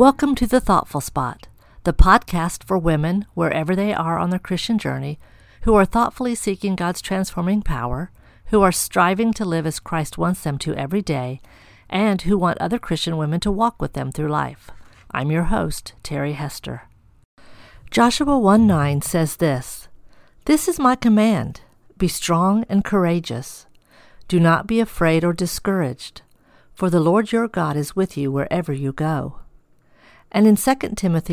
Welcome to The Thoughtful Spot, the podcast for women, wherever they are on their Christian journey, who are thoughtfully seeking God's transforming power, who are striving to live as Christ wants them to every day, and who want other Christian women to walk with them through life. I'm your host, Terry Hester. Joshua 1:9 says this, "This is my command, be strong and courageous. Do not be afraid or discouraged, for the Lord your God is with you wherever you go." And in 2 Timothy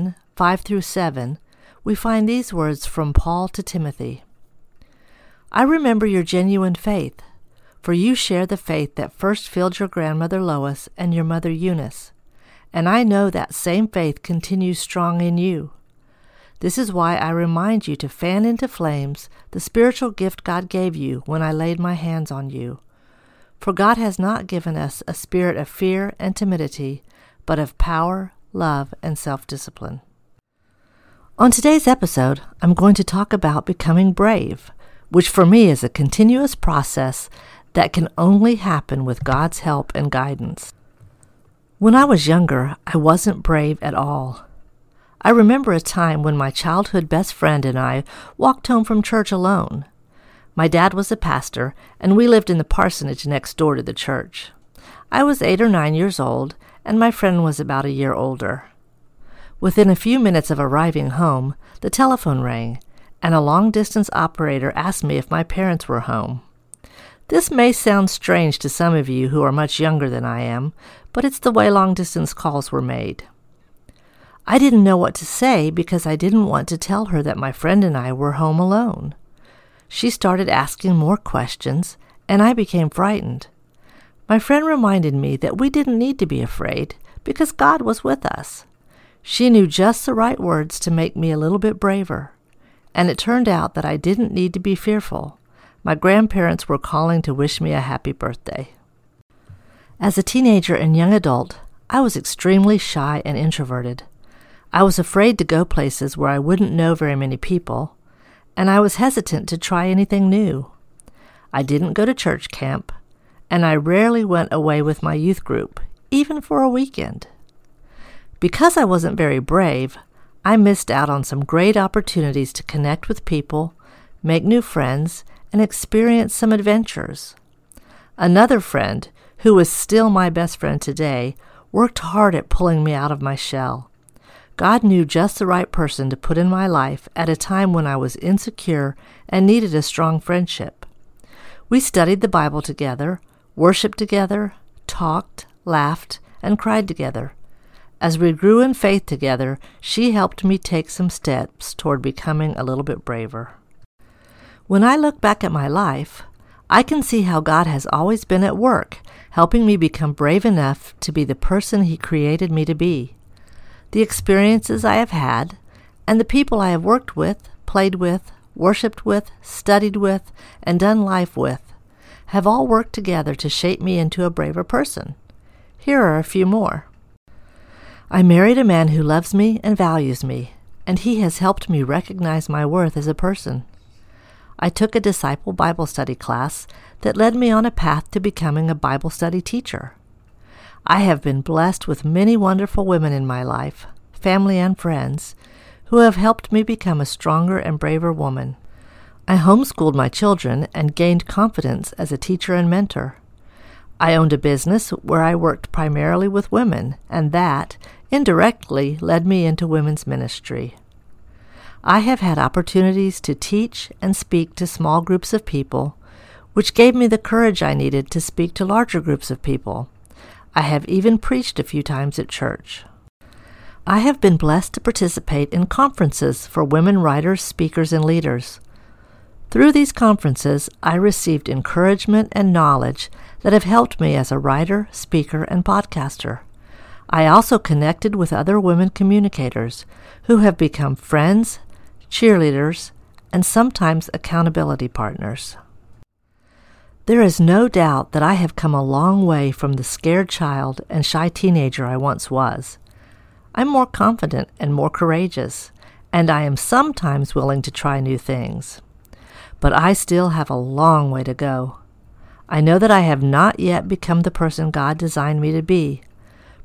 1:5-7, we find these words from Paul to Timothy. "I remember your genuine faith, for you share the faith that first filled your grandmother Lois and your mother Eunice, and I know that same faith continues strong in you. This is why I remind you to fan into flames the spiritual gift God gave you when I laid my hands on you. For God has not given us a spirit of fear and timidity, but of power, love, and self-discipline." On today's episode, I'm going to talk about becoming brave, which for me is a continuous process that can only happen with God's help and guidance. When I was younger, I wasn't brave at all. I remember a time when my childhood best friend and I walked home from church alone. My dad was a pastor, and we lived in the parsonage next door to the church. I was 8 or 9 years old, and my friend was about a year older. Within a few minutes of arriving home, the telephone rang, and a long-distance operator asked me if my parents were home. This may sound strange to some of you who are much younger than I am, but it's the way long-distance calls were made. I didn't know what to say because I didn't want to tell her that my friend and I were home alone. She started asking more questions, and I became frightened. My friend reminded me that we didn't need to be afraid because God was with us. She knew just the right words to make me a little bit braver, and it turned out that I didn't need to be fearful. My grandparents were calling to wish me a happy birthday. As a teenager and young adult, I was extremely shy and introverted. I was afraid to go places where I wouldn't know very many people, and I was hesitant to try anything new. I didn't go to church camp, and I rarely went away with my youth group, even for a weekend. Because I wasn't very brave, I missed out on some great opportunities to connect with people, make new friends, and experience some adventures. Another friend, who is still my best friend today, worked hard at pulling me out of my shell. God knew just the right person to put in my life at a time when I was insecure and needed a strong friendship. We studied the Bible together, worshiped together, talked, laughed, and cried together. As we grew in faith together, she helped me take some steps toward becoming a little bit braver. When I look back at my life, I can see how God has always been at work, helping me become brave enough to be the person He created me to be. The experiences I have had, and the people I have worked with, played with, worshiped with, studied with, and done life with, have all worked together to shape me into a braver person. Here are a few more. I married a man who loves me and values me, and he has helped me recognize my worth as a person. I took a disciple Bible study class that led me on a path to becoming a Bible study teacher. I have been blessed with many wonderful women in my life, family and friends, who have helped me become a stronger and braver woman. I homeschooled my children and gained confidence as a teacher and mentor. I owned a business where I worked primarily with women, and that, indirectly, led me into women's ministry. I have had opportunities to teach and speak to small groups of people, which gave me the courage I needed to speak to larger groups of people. I have even preached a few times at church. I have been blessed to participate in conferences for women writers, speakers, and leaders. Through these conferences, I received encouragement and knowledge that have helped me as a writer, speaker, and podcaster. I also connected with other women communicators who have become friends, cheerleaders, and sometimes accountability partners. There is no doubt that I have come a long way from the scared child and shy teenager I once was. I'm more confident and more courageous, and I am sometimes willing to try new things. But I still have a long way to go. I know that I have not yet become the person God designed me to be.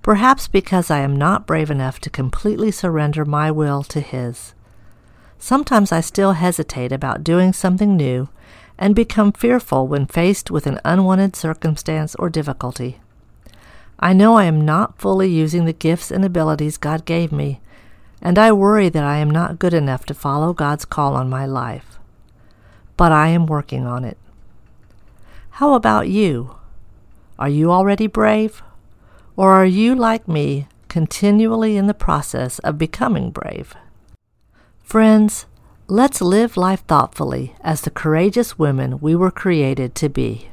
perhaps because I am not brave enough to completely surrender my will to His. Sometimes I still hesitate about doing something new and become fearful when faced with an unwanted circumstance or difficulty. I know I am not fully using the gifts and abilities God gave me, and I worry that I am not good enough to follow God's call on my life. But I am working on it. How about you? Are you already brave? Or are you, like me, continually in the process of becoming brave? Friends, let's live life thoughtfully as the courageous women we were created to be.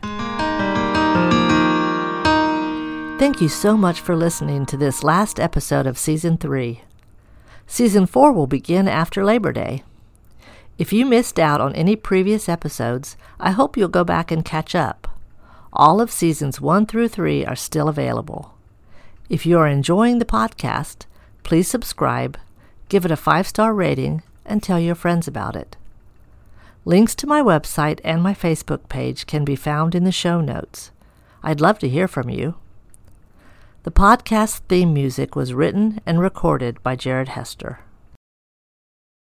Thank you so much for listening to this last episode of Season 3. Season 4 will begin after Labor Day. If you missed out on any previous episodes, I hope you'll go back and catch up. All of Seasons 1 through 3 are still available. If you are enjoying the podcast, please subscribe, give it a 5-star rating, and tell your friends about it. Links to my website and my Facebook page can be found in the show notes. I'd love to hear from you. The podcast theme music was written and recorded by Jared Hester.